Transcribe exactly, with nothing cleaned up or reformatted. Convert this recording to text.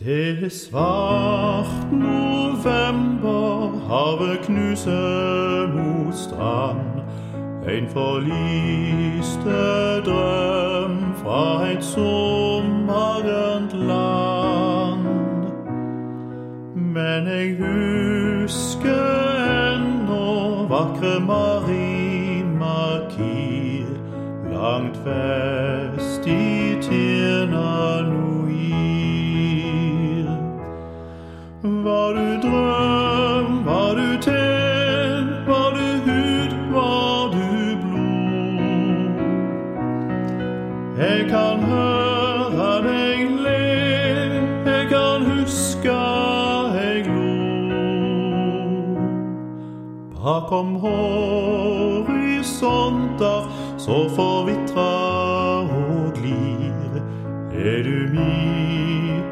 Det er svart november, havet knuser mot strand. En forliste drøm fra et sommergrønt land. Men jeg husker ennå vakre Marimakir, langt vest i Tirnanuir. Var du drøm, var du tel, var du hud, var du blod? Jeg kan høre deg le, jeg kan huske jeg lo. Bakom horisonter så forvitrer og glir, er du min